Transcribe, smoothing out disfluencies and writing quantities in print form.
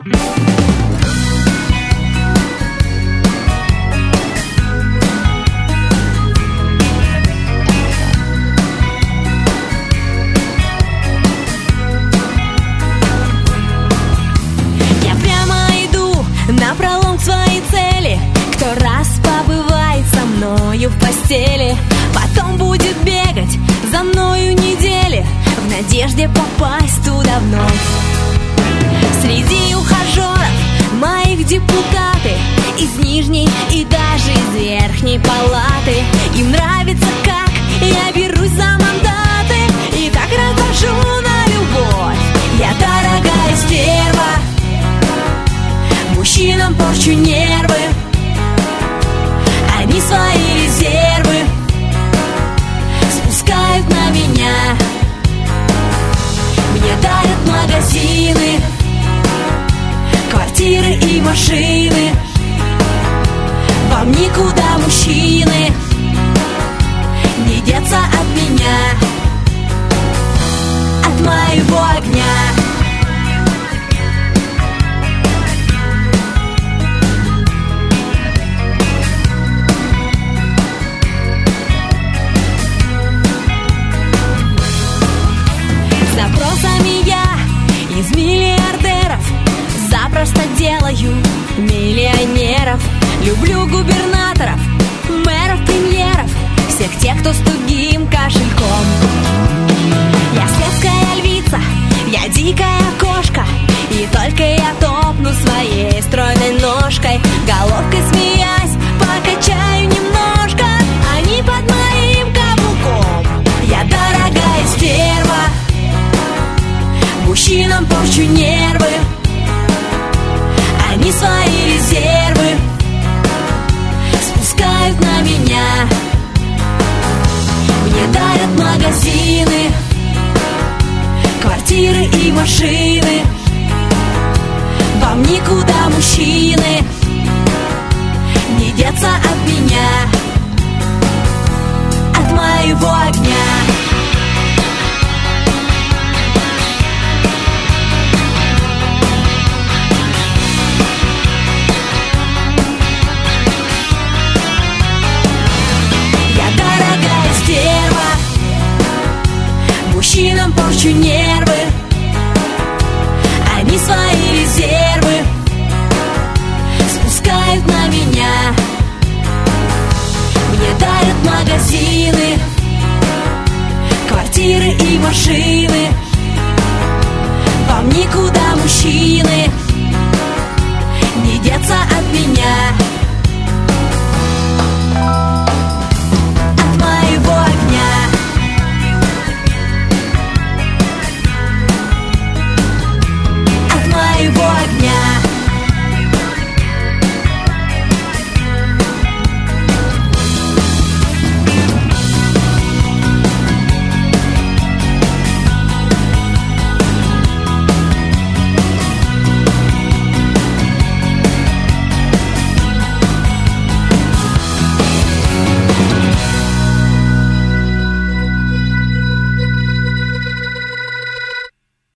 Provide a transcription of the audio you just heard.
Напролом к своей цели. Кто раз побывает со мною в постели, потом будет бегать за мною недели в надежде попасть туда вновь. Среди ухажеров моих депутаты из нижней и даже из верхней палаты. Им нравится, как я берусь за мандаты и как развожу на любовь. Я дорогая стерва, мужчинам порчу нервы, они свои резервы спускают на меня. Мне дарят магазины, квартиры и машины. Вам никуда, мужчины, не деться от меня, от моего огня. Запросами я из миллиардеров запросто делаю миллионеров. Люблю губернаторов, мэров, премьеров, всех тех, кто с тугим кошельком. Я светская львица, я дикая кошка, и только я топну своей стройной ножкой, головкой смеясь, покачаю немножко, они под моим каблуком. Я дорогая стерва, мужчинам порчу нервы, они свои резервы спускают на меня. Мне дарят магазины, квартиры и машины. Вам никуда, мужчины, не деться от меня, от моего огня. Мужчинам порчу нервы, они свои резервы спускают на меня. Мне дарят магазины, квартиры и машины.